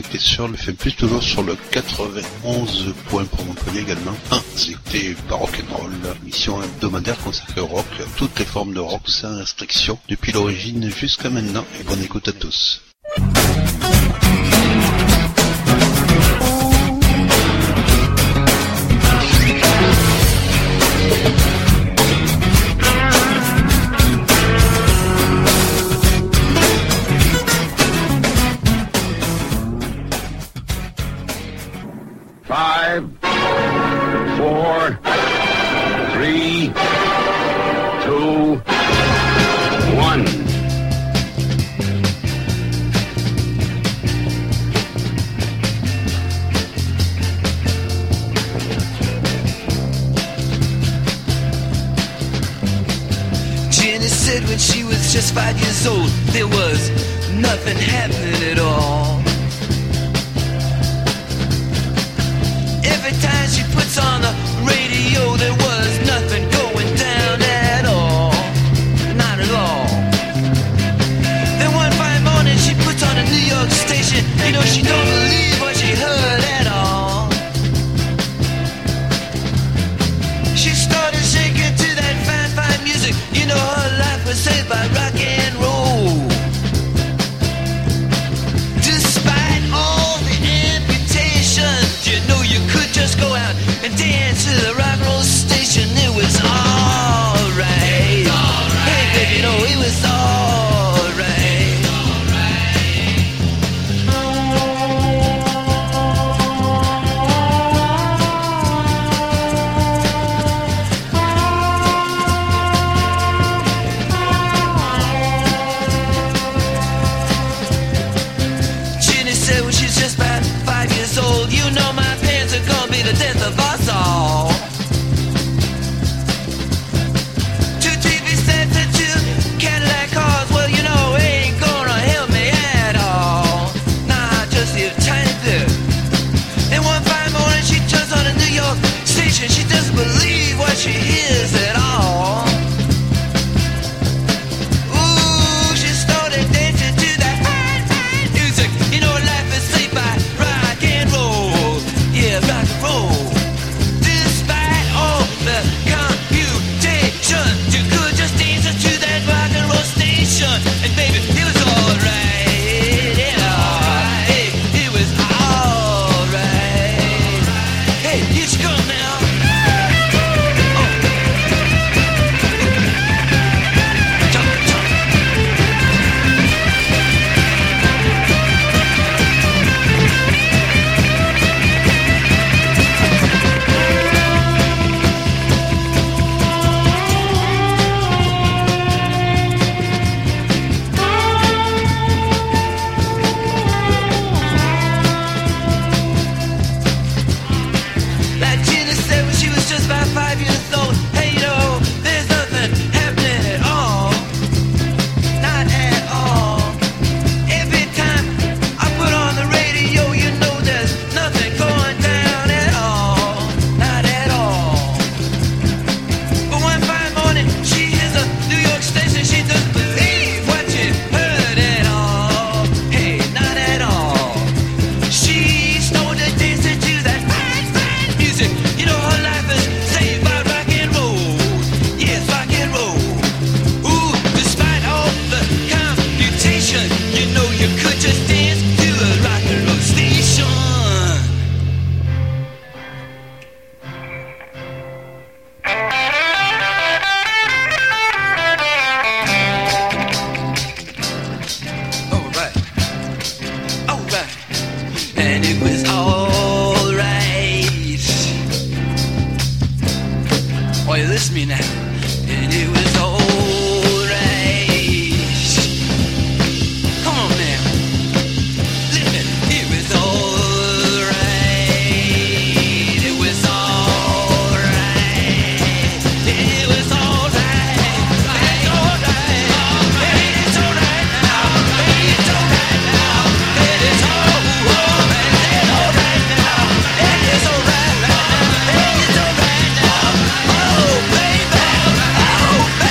et sur le FM+, toujours sur le 91 points pour Montpellier également. C'était Rock'n'Roll, émission hebdomadaire consacrée au rock, toutes les formes de rock sans restriction, depuis l'origine jusqu'à maintenant, et bonne écoute à tous. Five, 4, 3, 2, 1. Jenny said when she was just 5 years old, there was nothing happening at all. Every time she puts on the radio, there was nothing going down at all. Not at all. Then one fine morning she puts on a New York station. You know she don't believe what she heard at all. She started shaking to that fine, fine music. You know her life was saved by rock and roll. Despite all the amputations, you know you could just go out and dance to the rock and roll station. It was alright. Hey baby, you know it was alright. Jenny said when she's just about 5 years old, you know my parents are gonna be the death of us all. Two TV sets and two Cadillac cars, well you know ain't gonna help me at all. Nah, just a tiny bit. And one fine morning she turns on a New York station. She doesn't believe what she hears at all. Ooh, she started dancing to that fine, fine music. You know life is saved by rock and roll. Yeah, rock and roll. Despite all the computation, you could just dance to that rock and roll station. And baby, it was alright. Yeah, hey, it was alright. Hey, here she come now. Jump, jump. Like Gina said when she was just about 5 years old, hey, you know, there's nothing happening at all. Not at all. Every time I put on the radio, you know there's nothing going down at all. Not at all. But one fine morning, she hears a New York station. She doesn't believe what she heard at all. Hey, not at all. She started dancing to that fine, fine music. You know her life is saved by rock and roll. Yes, rock and roll. Ooh, despite all the computation, you know you could just dance to a rock and roll station. Alright, alright, and it was alright. Oh, you listen to me now. And it was alright. Come on now. Listen, it was alright. It was alright. It was alright. It's alright. It's alright now. It's alright now. It is alright. It's alright now. It is alright now. It's alright now. Oh baby, oh baby.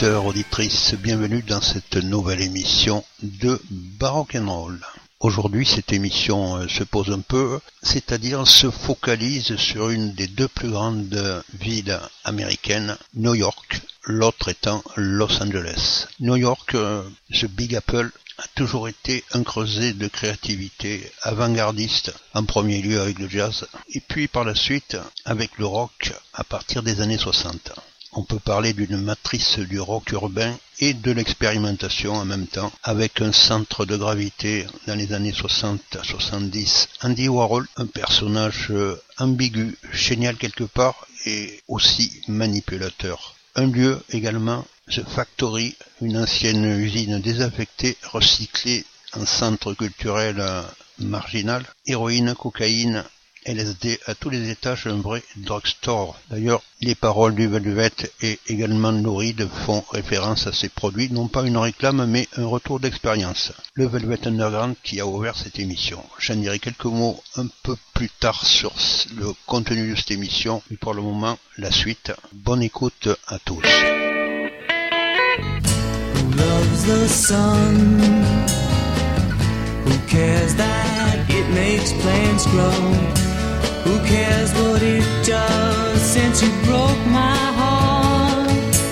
auditeurs, auditrices, bienvenue dans cette nouvelle émission de Barock'n'Roll. Aujourd'hui, cette émission se pose un peu, c'est-à-dire se focalise sur une des deux plus grandes villes américaines, New York, l'autre étant Los Angeles. New York, ce Big Apple, a toujours été un creuset de créativité avant-gardiste, en premier lieu avec le jazz, et puis par la suite avec le rock à partir des années 60. On peut parler d'une matrice du rock urbain et de l'expérimentation en même temps, avec un centre de gravité dans les années 60-70. Andy Warhol, un personnage ambigu, génial quelque part et aussi manipulateur. Un lieu également, The Factory, une ancienne usine désaffectée, recyclée en centre culturel marginal. Héroïne, cocaïne, LSD à tous les étages, un vrai drugstore. D'ailleurs, les paroles du Velvet et également Lou Reed font référence à ces produits, non pas une réclame mais un retour d'expérience. Le Velvet Underground qui a ouvert cette émission. J'en dirai quelques mots un peu plus tard sur le contenu de cette émission, mais pour le moment, la suite. Bonne écoute à tous. Who loves the sun? Who cares that it makes plants grow? Who cares what it does since you broke my heart?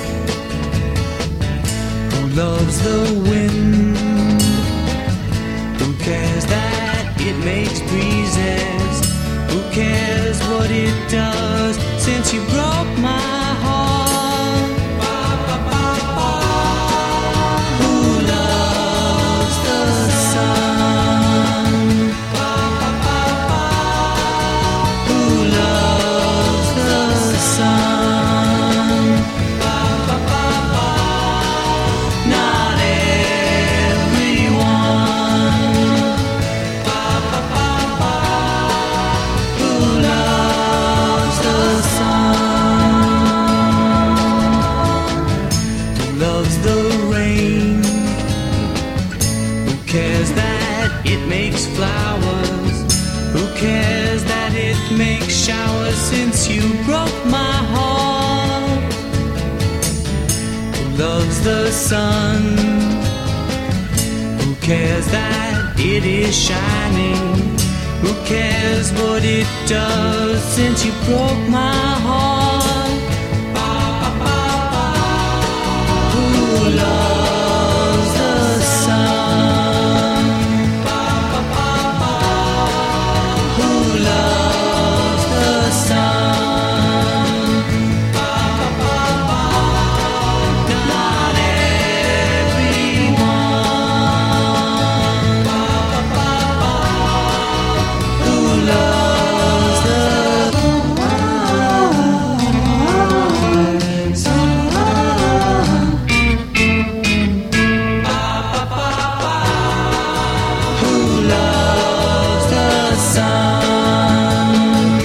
Who loves the wind? Who cares that it makes breezes? Who cares what it does since you broke my heart? Who loves the sun? Who loves the sun? Not everyone. Who loves the sun? Who loves the rain? Who cares that it makes flowers? Who cares that it makes showers since you broke my heart? Who loves the sun? Who cares that it is shining? Who cares what it does since you broke my heart? Who loves the sun? Who loves the sun? Not everyone. Who loves the sun? Who loves the sun?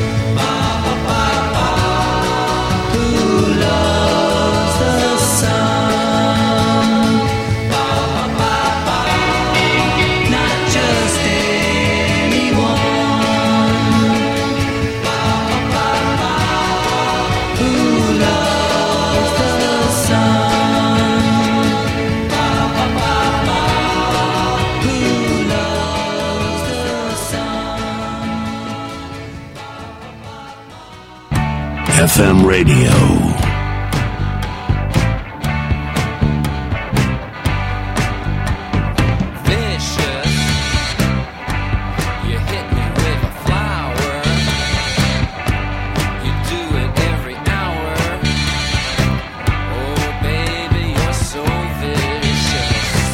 Who loves the sun? Not just anyone. Who loves the sun? Who loves the sun? FM radio. Vicious, you hit me with a flower. You do it every hour. Oh baby, you're so vicious.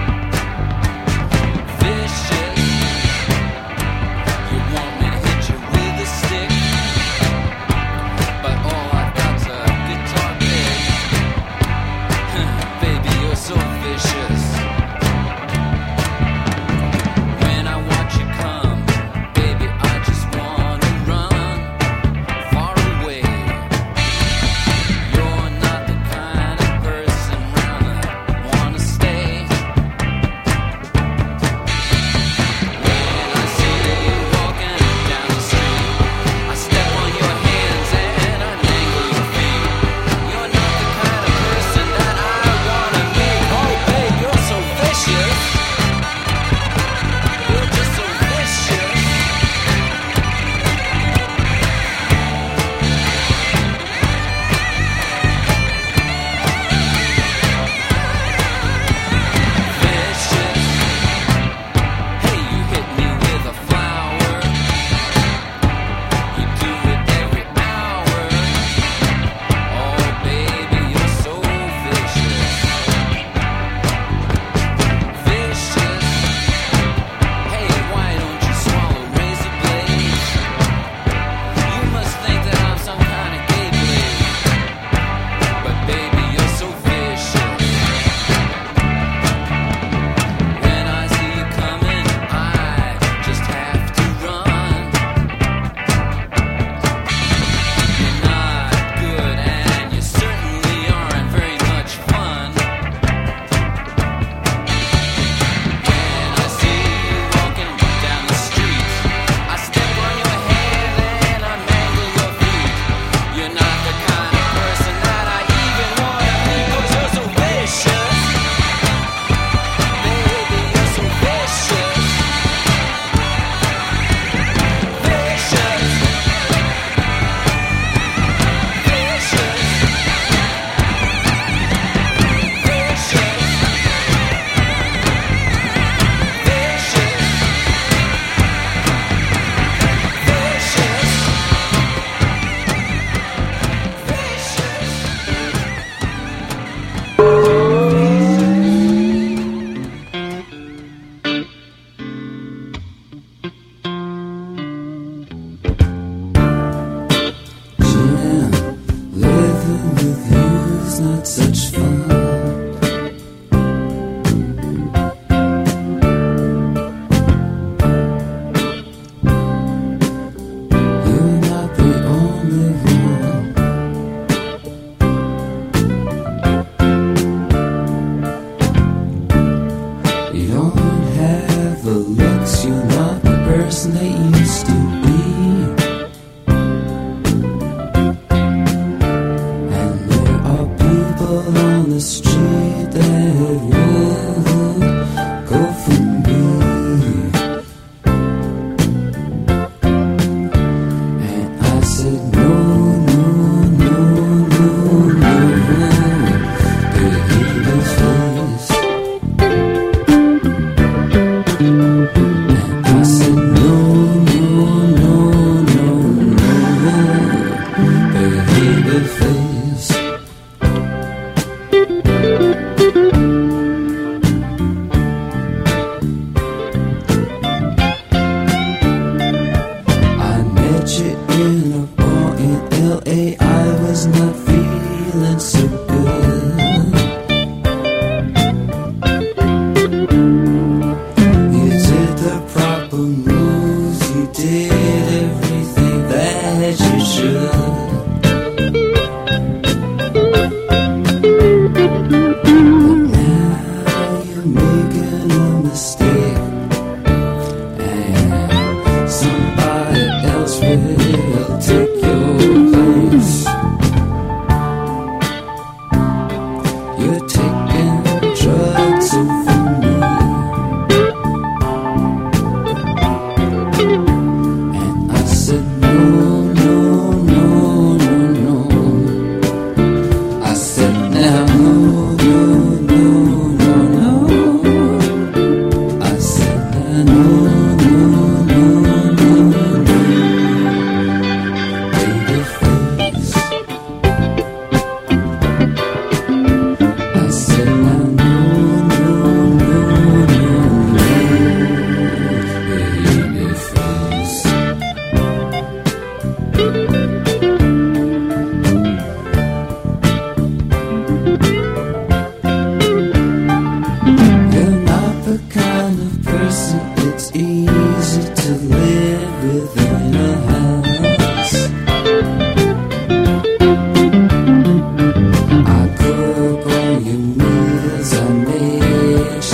Vicious, you want me to hit you with a stick, but all I've got's a guitar pick. Baby, you're so vicious. When I watch you come, baby, I just wanna run far away. You're not the kind of person round I wanna stay. When I see you walking down the street, I step on your hands and I dangle your feet. You're not the kind of person that I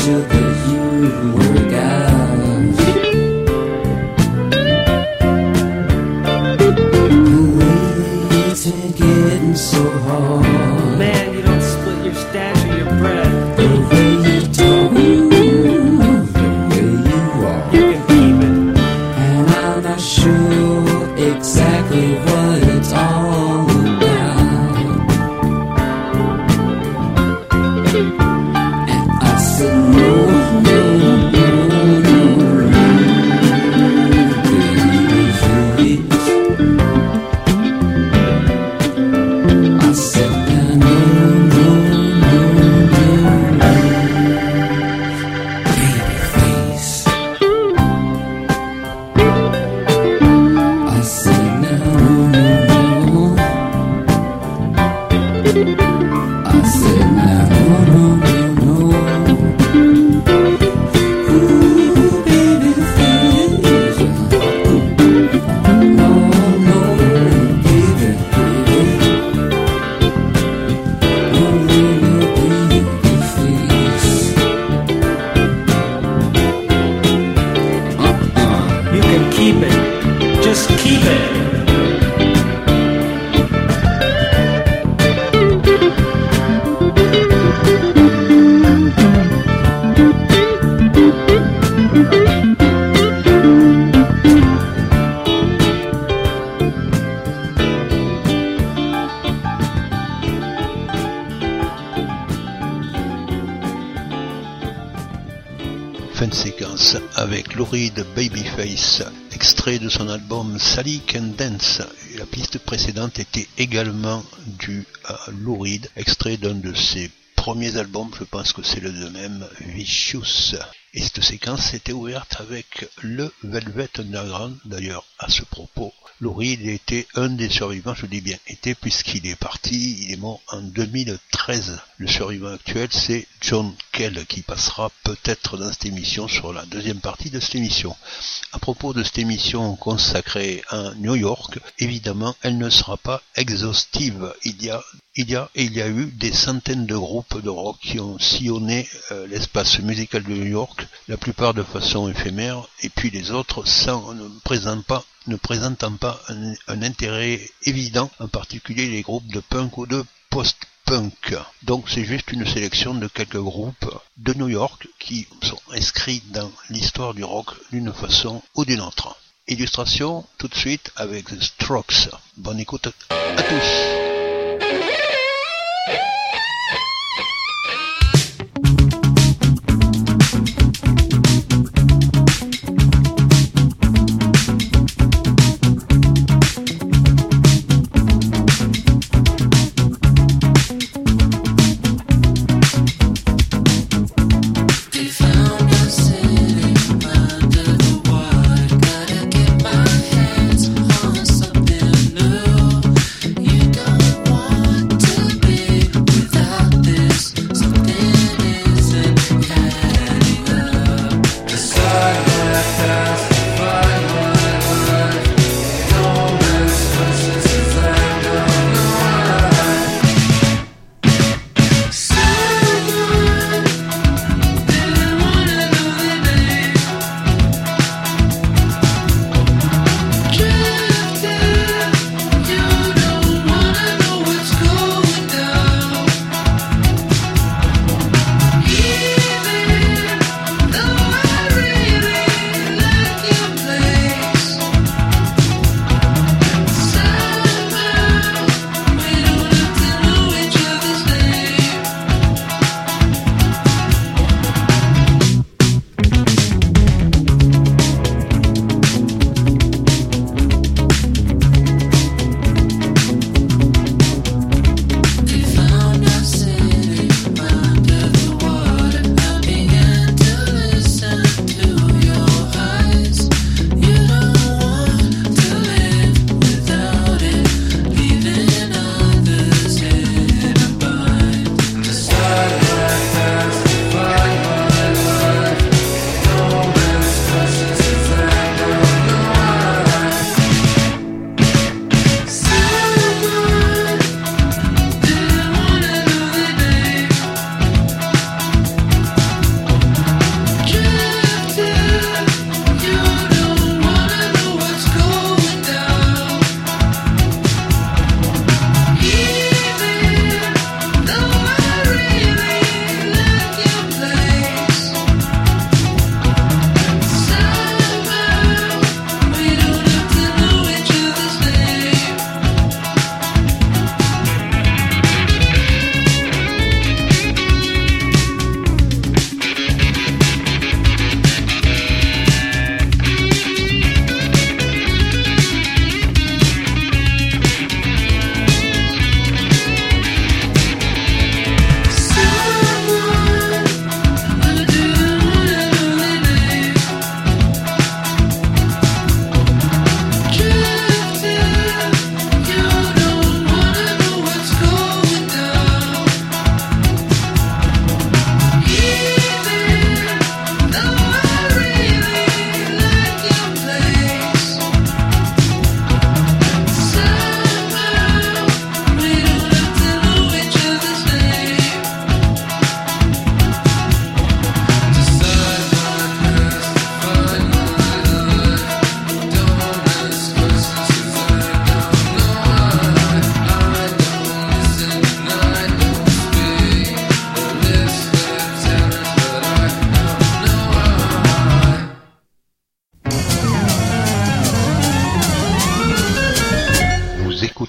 sugar, you work out. The way it's getting so hard. Man, you don't split your stash or your bread. The way you talk, the way you walk. You can keep it. And I'm not sure exactly what it's all about. And I said no, no, no, no, baby, please. I said no, no, no, no, baby, please. I said no, no, no. I said no, no, no, no. Ooh, baby, please. No, no, baby, baby. No, baby, please. You can keep it. Just keep it. Fin de séquence avec Lou Reed Babyface, extrait de son album Sally Can Dance. Et la piste précédente était également due à Lou Reed, extrait d'un de ses premiers albums, je pense que c'est le de même, Vicious. Et cette séquence était ouverte avec le Velvet Underground. D'ailleurs, à ce propos, Lou Reed était un des survivants, je dis bien était, puisqu'il est parti, il est mort en 2013. Le survivant actuel, c'est John Kell, qui passera peut-être dans cette émission, sur la deuxième partie de cette émission. À propos de cette émission consacrée à New York, évidemment, elle ne sera pas exhaustive. Il y a eu des centaines de groupes de rock qui ont sillonné l'espace musical de New York, la plupart de façon éphémère, et puis les autres ne présentant pas un intérêt évident, en particulier les groupes de punk ou de post-punk. Donc c'est juste une sélection de quelques groupes de New York qui sont inscrits dans l'histoire du rock d'une façon ou d'une autre. Illustration tout de suite avec The Strokes. Bonne écoute à tous. Don't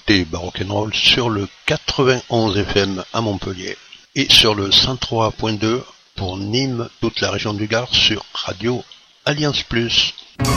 écoutez Barock'n'Roll sur le 91 FM à Montpellier et sur le 103.2 pour Nîmes, toute la région du Gard sur Radio Alliance Plus.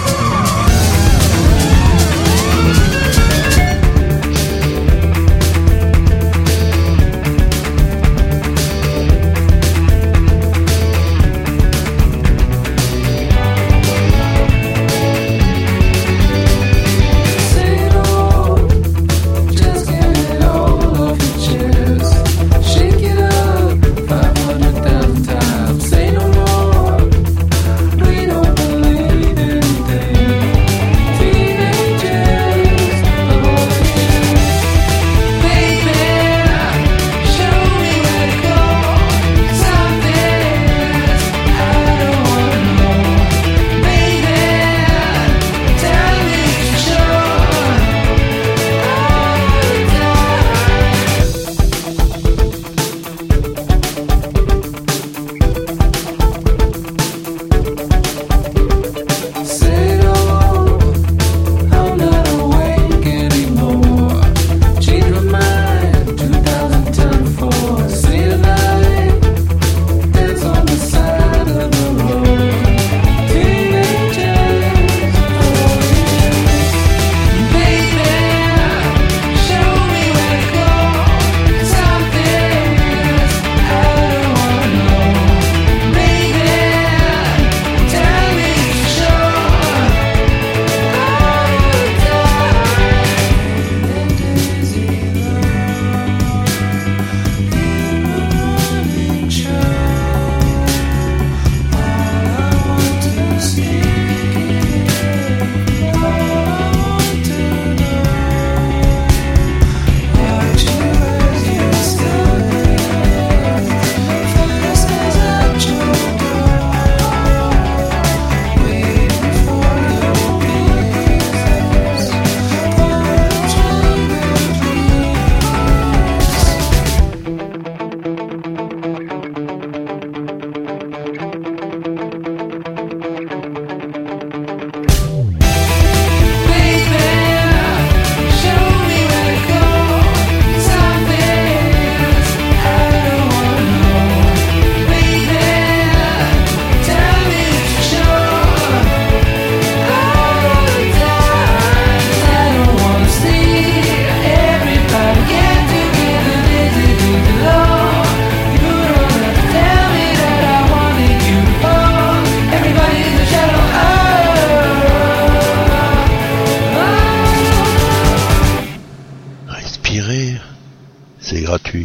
C'est gratuit.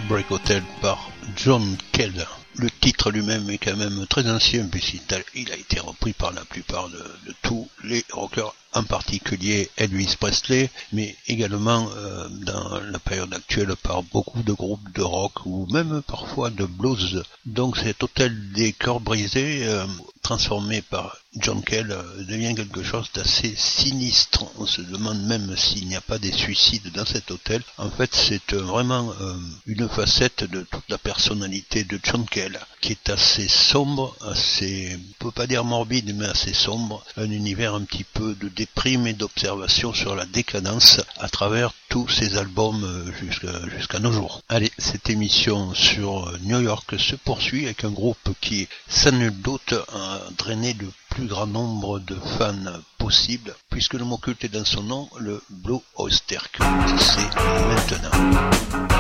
Heartbreak Hotel par John Cale. Le titre lui-même est quand même très ancien puisqu'il a été repris par la plupart de tous les rockers, en particulier Elvis Presley, mais également dans la période actuelle par beaucoup de groupes de rock ou même parfois de blues. Donc cet hôtel des cœurs brisés, transformé par John Cale, devient quelque chose d'assez sinistre. On se demande même s'il n'y a pas des suicides dans cet hôtel. En fait, c'est vraiment une facette de toute la personnalité de John Cale, qui est assez sombre, assez, on peut pas dire morbide, mais assez sombre, un univers un petit peu de déprime et d'observation sur la décadence à travers tous ces albums jusqu'à nos jours. Allez, cette émission sur New York se poursuit avec un groupe qui, sans nul doute, a drainé le plus grand nombre de fans possible, puisque le mot culte est dans son nom, le Blue Oyster Cult. C'est maintenant.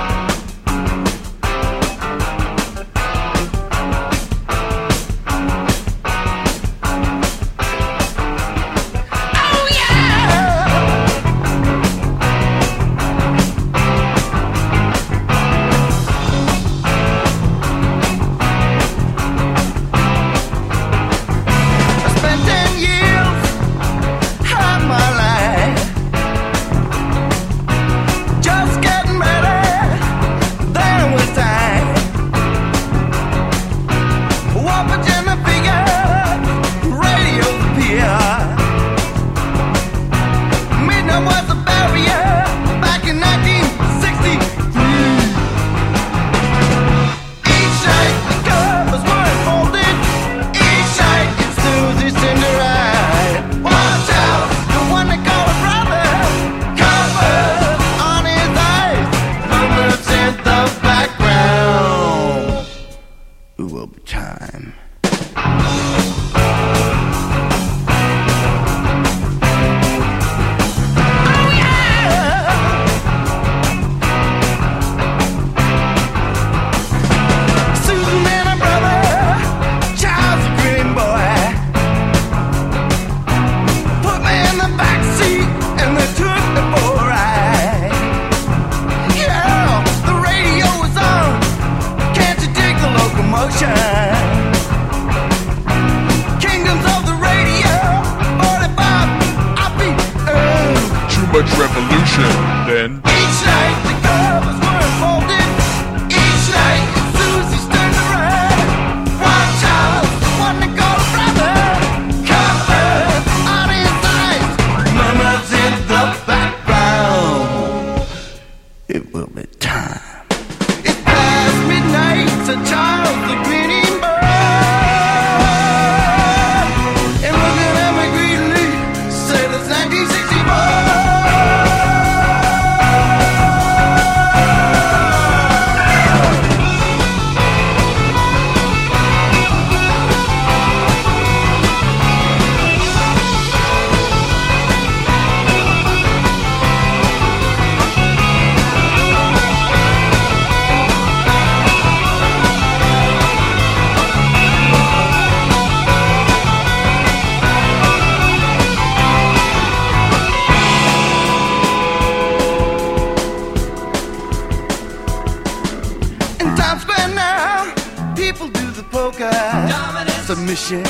Submission.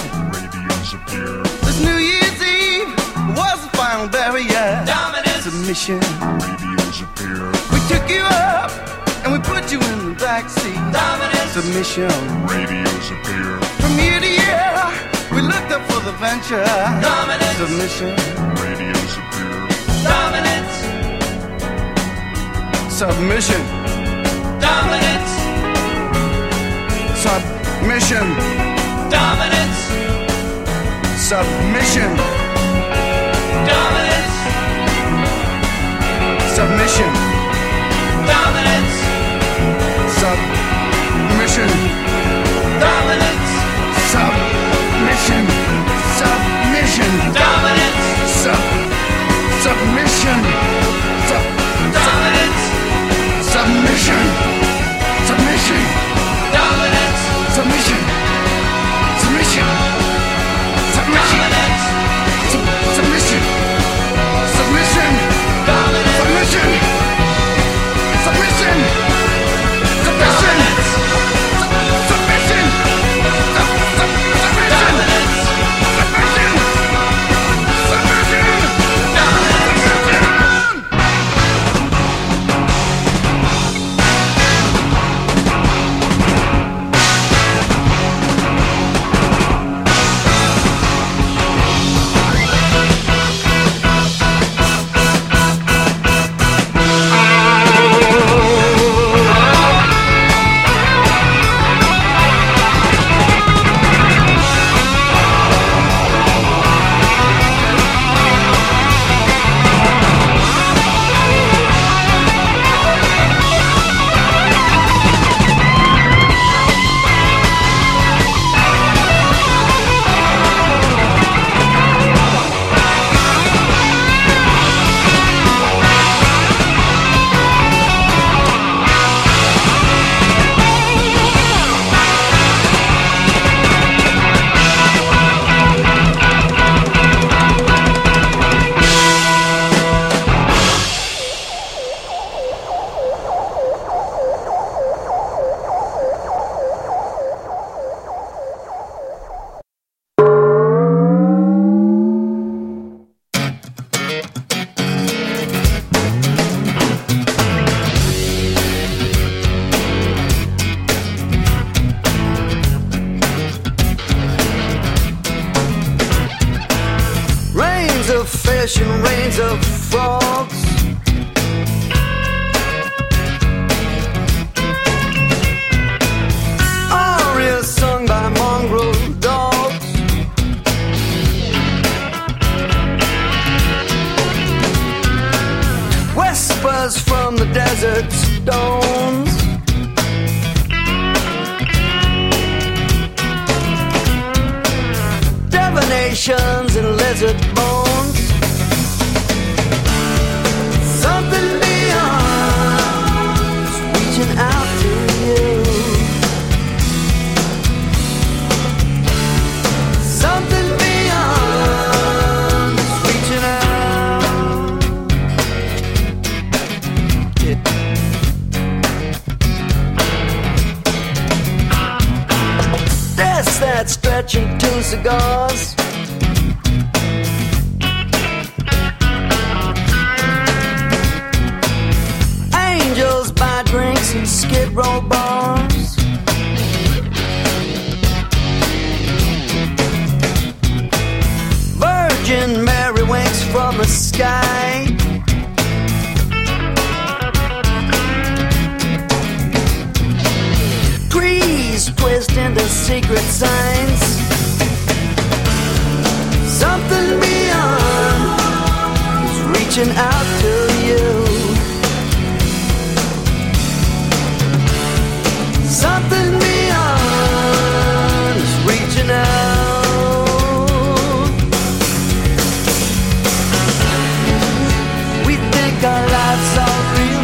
This New Year's Eve was the final barrier. Dominance. Submission. We took you up and we put you in the backseat. Dominance. Submission. From year to year, we looked up for the venture. Dominance. Submission. Dominance. Submission. Dominance. Submission. Dominance. Submission. Dominance. Submission. Dominance. Submission. Dominance. Submission. Submission. Dominance. Submission. Dominance. Submission. Submission. Dominance. Submission. Submission. Submission. Submission. Submission. Submission. Submission. Stars from the desert stones. Divinations and lizard bones. Something beyond is reaching out to you. Something beyond is reaching out. Yeah. That's that stretching two cigars. Angels buy drinks and skid row bars. Virgin Mary winks from the sky. Trees twist into secret signs. Something beyond is reaching out to you. Something beyond is reaching out. We think our lives are real.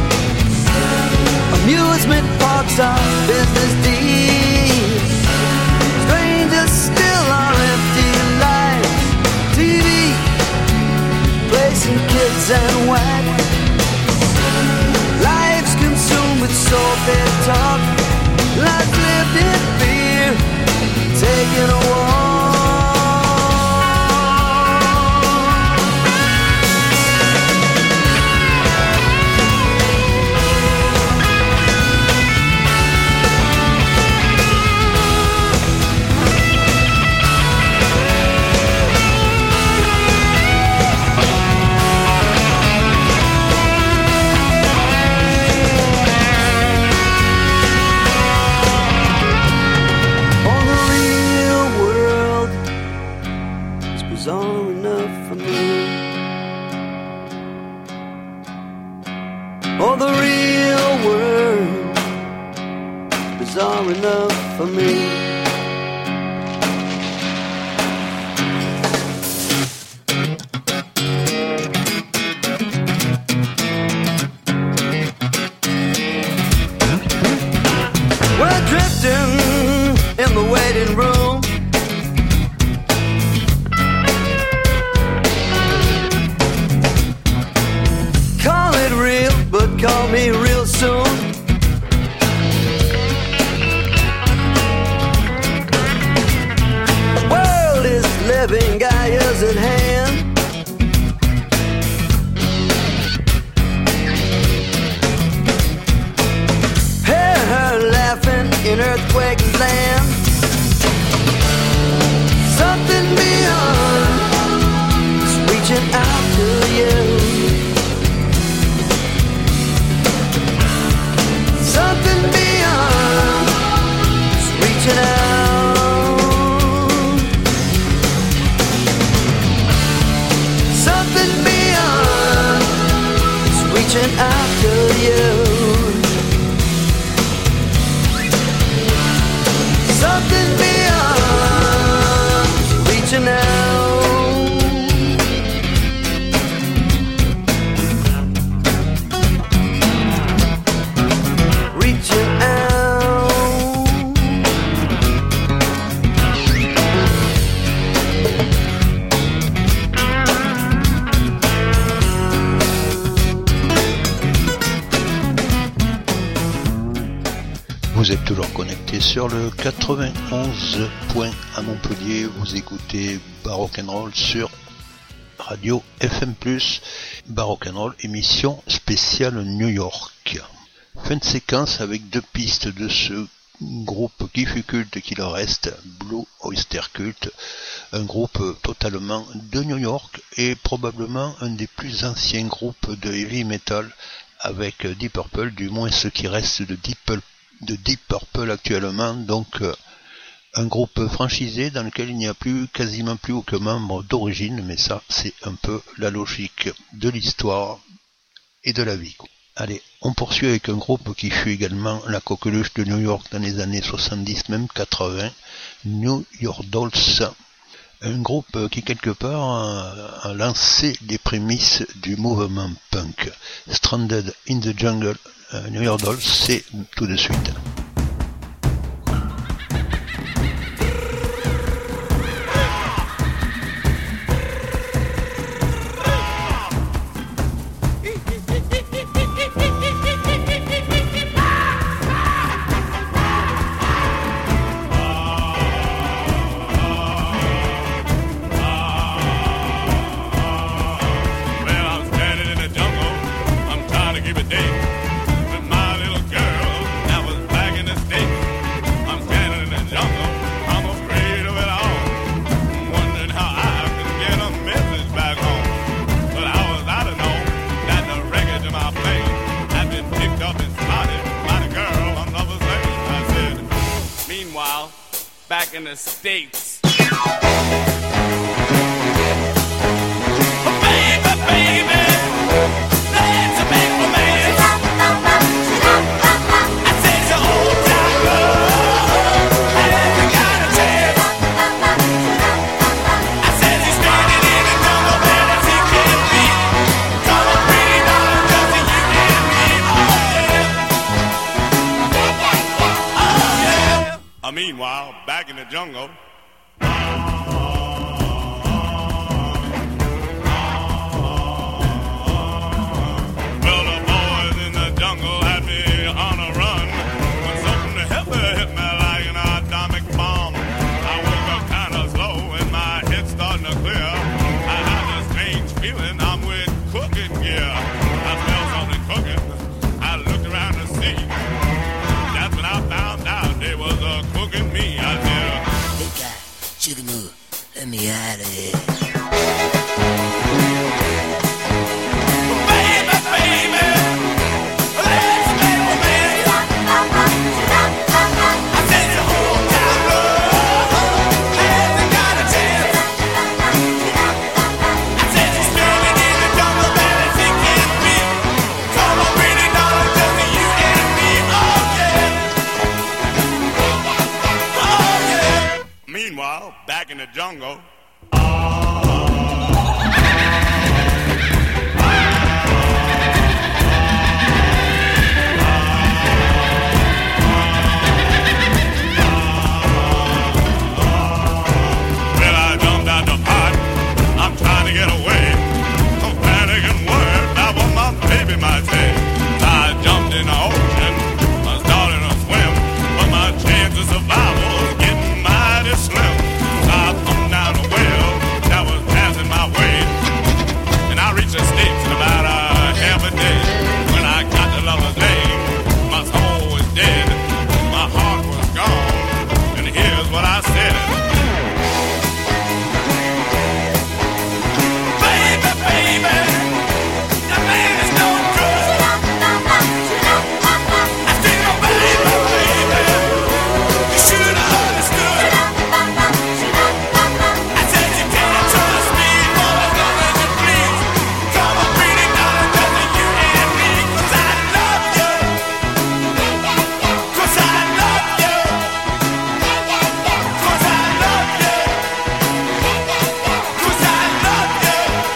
Amusement parks are business deals. Strangers still are empty lives. TV, placing kids and whack. Lives consumed with soul-fed talk. Lives lived in fear, taking a walk. Bizarre enough for me. Oh, the real world, bizarre enough for me. We're drifting in the waiting room. But call me real soon. World is living, Gaia's at hand. Hear her laughing in earthquake land. Something beyond is reaching out to you. Something beyond is reaching out. Something beyond is reaching out to you. Something beyond is reaching out. Vous êtes toujours connecté sur le 91 point à Montpellier, vous écoutez Barock'n'Roll sur Radio FM+, Barock'n'Roll, émission spéciale New York. Fin de séquence avec deux pistes de ce groupe qui fut culte qu'il en reste, Blue Oyster Cult, un groupe totalement de New York et probablement un des plus anciens groupes de heavy metal avec Deep Purple, du moins ce qui reste de Deep Purple actuellement, donc un groupe franchisé dans lequel il n'y a quasiment plus aucun membre d'origine, mais ça c'est un peu la logique de l'histoire. et de la vie. Allez, on poursuit avec un groupe qui fut également la coqueluche de New York dans les années 70, même 80, New York Dolls. Un groupe qui quelque part a lancé les prémices du mouvement punk. Stranded in the Jungle, New York Dolls, c'est tout de suite. Back in the States. Meanwhile, back in the jungle. Well, the boys in the jungle had me on a run. When something hit me like an atomic bomb. I woke up kind of slow and my head starting to clear. I had a strange feeling I'm with cooking gear. I smelled something cooking. I looked around to see. That's when I found out they was cooking me. I said, "Hey guy, chicken noodle, let me out of here." Meanwhile, back in the jungle. Well, I jumped out the pot. I'm trying to get away. I'm panicking, worried about what my baby might say. I jumped in the ocean. I started to swim, but my chance of survival was getting mighty slim. I thumbed down a well that was passing my way, and I reached the States in about half a day. When I got to Lover's Lane, my soul was dead, my heart was gone, and here's what I said. Baby, baby, the man is no good. I said, oh, baby, baby, you should have understood. I said you can't trust me for as long as you please. Come on, pretty darling, just you and me. 'Cause I love you. 'Cause I love you. 'Cause I love you. 'Cause I love you.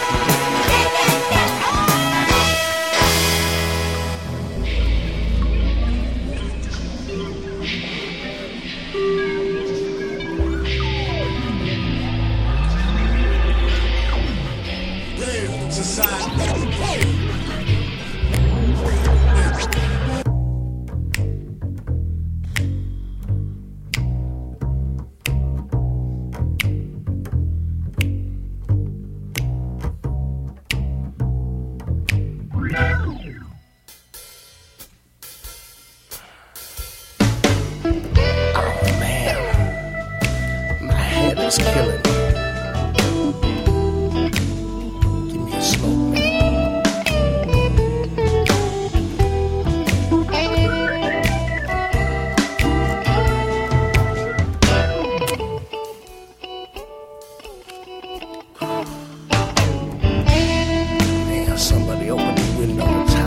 My head is killing me. Give me a slow minute. Man, somebody open the window and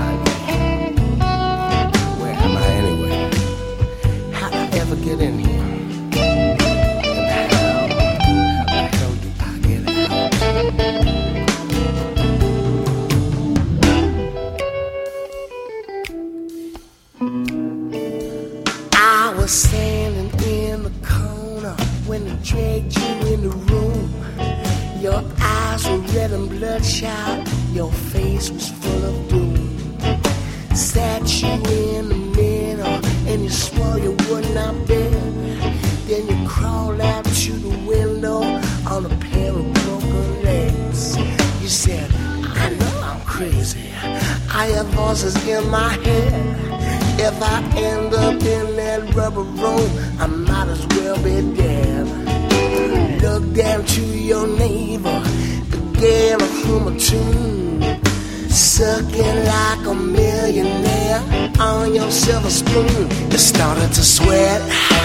were standing in the corner when they dragged you in the room. Your eyes were red and bloodshot, your face was full of doom. Sat you in the middle and you swore you would not bend. Then you crawled out to the window on a pair of broken legs. You said, I know I'm crazy, I have voices in my head. If I end up in that rubber room, I might as well be dead. Look down to your neighbor, began to hum a tune, sucking like a millionaire on your silver spoon. You started to sweat,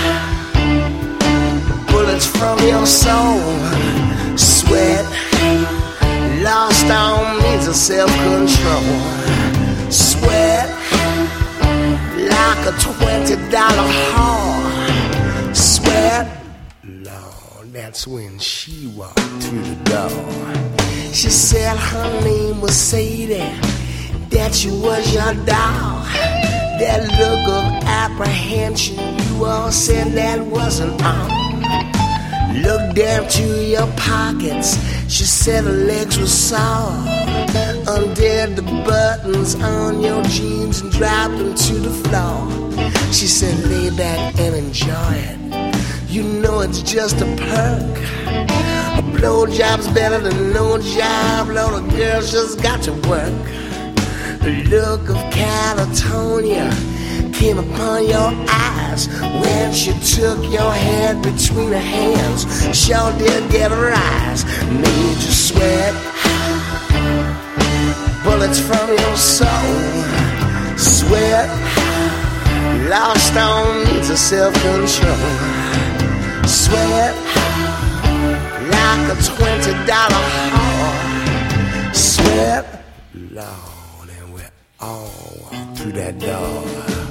bullets from your soul, sweat, lost all means of self-control, sweat, like a $20 whore, sweat. Lord, that's when she walked through the door. She said her name was Sadie, that you was your doll. That look of apprehension, you all said that wasn't all. Looked down to your pockets, she said her legs were sore. Undid the buttons on your jeans and dropped them to the floor. She said lay back and enjoy it, you know it's just a perk. A blowjob's better than no job, Lord, the girls just got to work. The look of catatonia came upon your eyes when she took your head between her hands. Sure did get a rise, made you sweat, bullets from your soul, sweat, lost all means of self-control, sweat, like a $20 whore, sweat, Lord, and we all walk through that door.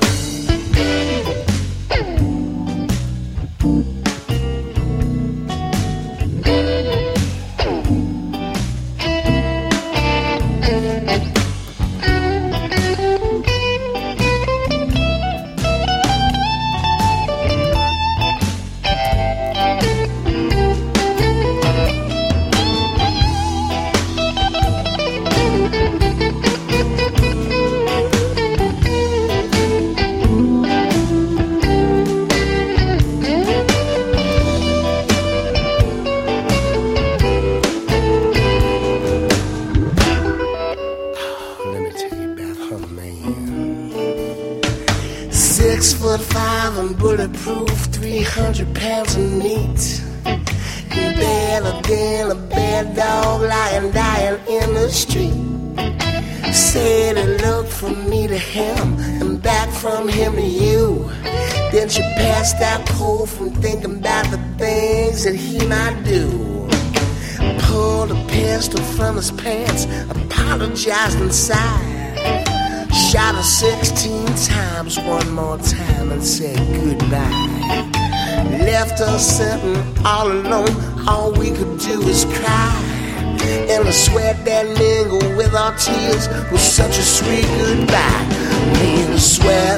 Bulletproof, 300 pounds of meat. Better than a bad dog lying dying in the street. Said it looked from me to him and back from him to you. Then she passed out cold from thinking about the things that he might do. Pulled a pistol from his pants, apologized inside. Shot her 16 times, one more time, and said goodbye. Left her sitting all alone, all we could do is cry. And the sweat that mingled with our tears was such a sweet goodbye. Made her sweat,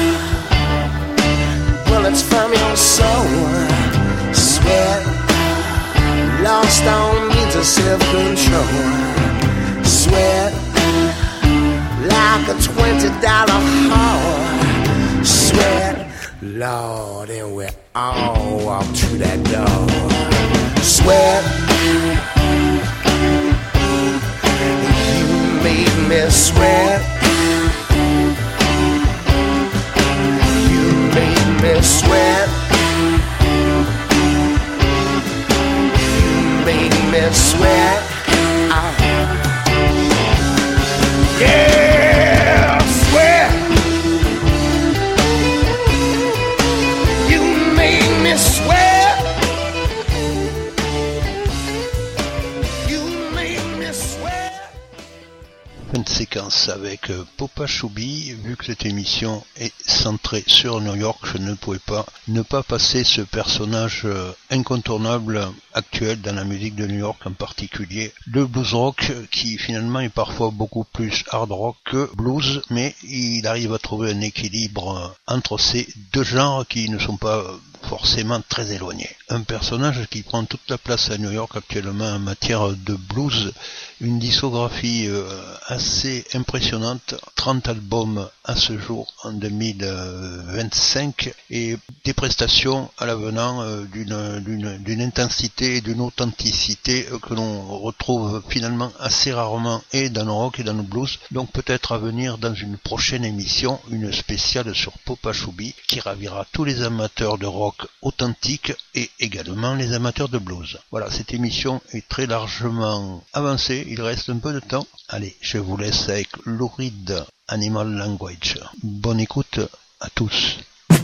bullets from your soul, sweat, lost all means of self-control, sweat, like a $20 whore, sweat, Lord, and we all walk through that door. Sweat, you made me sweat, you made me sweat, you made me sweat, yeah, sweat. You made me sweat. You made me sweat. Fin de séquence commence avec Popa Chubby. Vu que cette émission est centrée sur New York, je ne pouvais pas ne pas passer ce personnage incontournable actuel dans la musique de New York, en particulier le blues rock, qui finalement est parfois beaucoup plus hard rock que blues, mais il arrive à trouver un équilibre entre ces deux genres qui ne sont pas forcément très éloignés. Un personnage qui prend toute la place à New York actuellement en matière de blues, une discographie assez impressionnante, 30 albums à ce jour en 2025 et des prestations à l'avenant d'une intensité et d'une authenticité que l'on retrouve finalement assez rarement et dans le rock et dans le blues. Donc peut-être à venir dans une prochaine émission, une spéciale sur Popa Chubby qui ravira tous les amateurs de rock authentique et également les amateurs de blues. Voilà, cette émission est très largement avancée, il reste un peu de temps. Allez, je vous laisse avec Lou Reed, Animal Language. Bonne écoute à tous.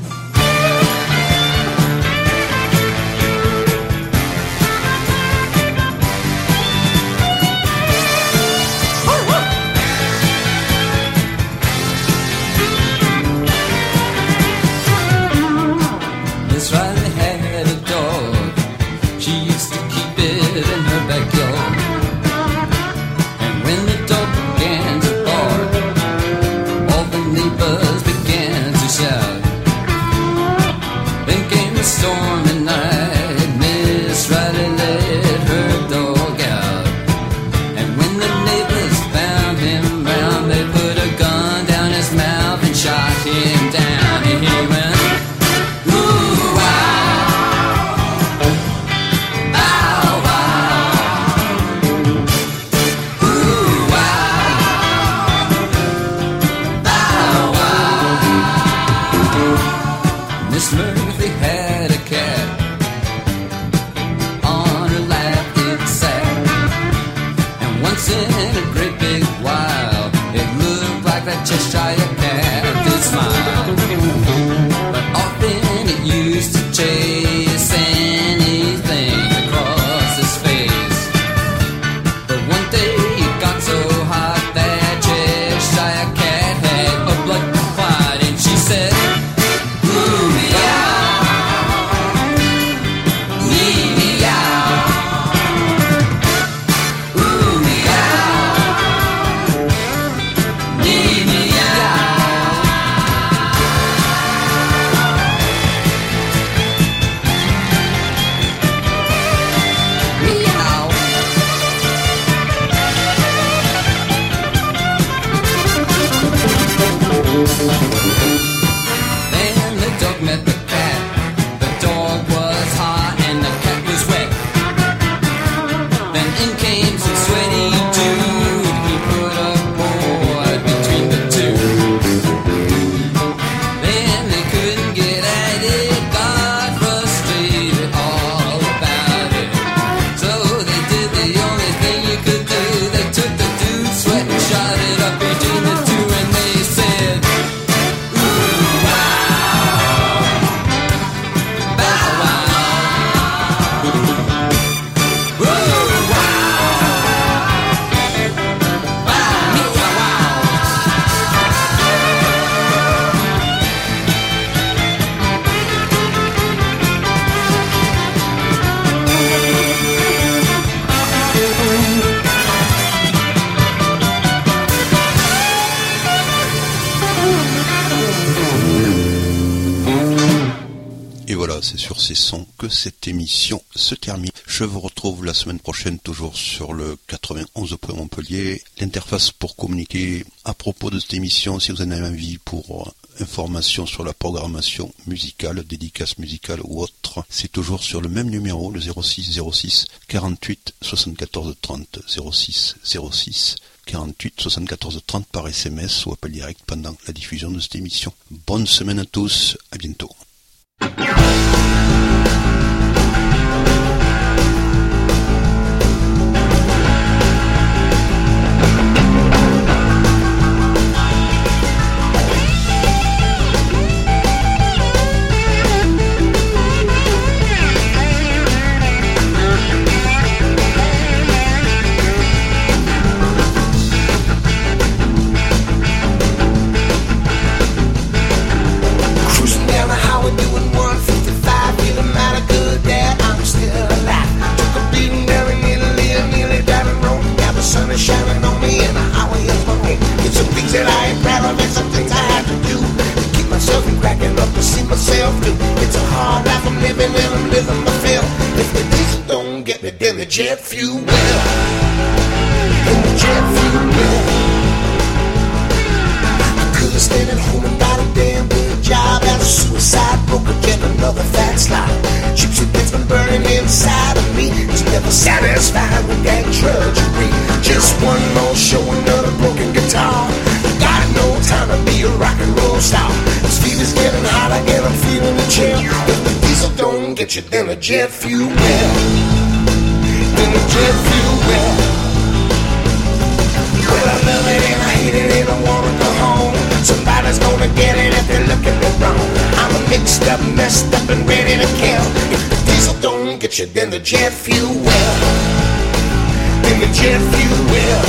C'est sur ces sons que cette émission se termine. Je vous retrouve la semaine prochaine toujours sur le 91 point Montpellier. L'interface pour communiquer à propos de cette émission, si vous en avez envie pour information sur la programmation musicale, dédicace musicale ou autre, c'est toujours sur le même numéro, le 06 06 48 74 30 06 06 48 74 30 par SMS ou appel direct pendant la diffusion de cette émission. Bonne semaine à tous, à bientôt. living and I'm living my fill. If the diesel don't get me, then the jet fuel will. Then the jet fuel will. I could have stayed at home and got a damn good job as a suicide broker, get another fat slide. Gypsy that's been burning inside of me. It's never satisfied with that drudgery. Just one more show, another broken guitar. Got no time to be a rock and roll star. This fever's getting hotter and I'm feeling the chill. If the diesel don't get you, then the jet fuel will. Then the jet fuel will. Well, I love it and I hate it and I wanna go home. Somebody's gonna get it if they're looking at me wrong. I'm a mixed up, messed up and ready to kill. If the diesel don't get you, then the jet fuel will. Then the jet fuel will.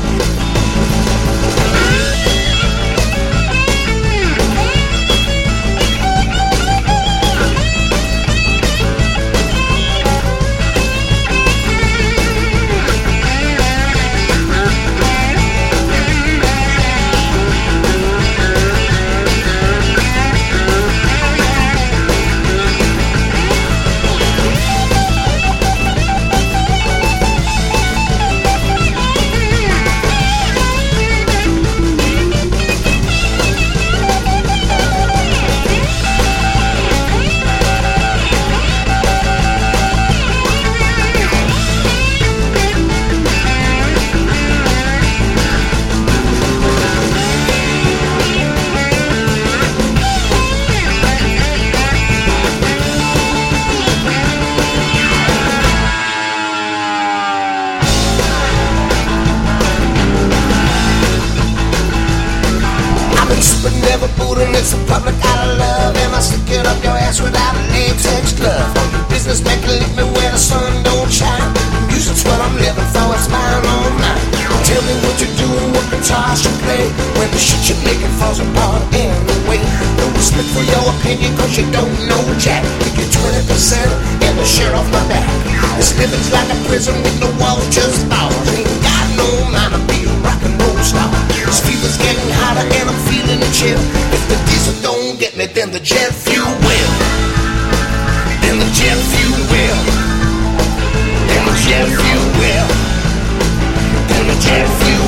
It's a public out of love, and I stick it up your ass without a latex glove. Business man can leave me where the sun don't shine. Music's what I'm living for, it's mine on mine. Tell me what you're doing, what guitars you play, when the shit you're making falls apart anyway. No respect for your opinion, cause you don't know jack. You get 20% and the shirt off my back. This living's like a prison with no walls, just bars. Ain't got no mind to be a rock and roll star. This fever's getting hotter and I'm feeling the chill. If the diesel don't get me, then the jet fuel will. Then the jet fuel will. Then the jet fuel will. Then the jet fuel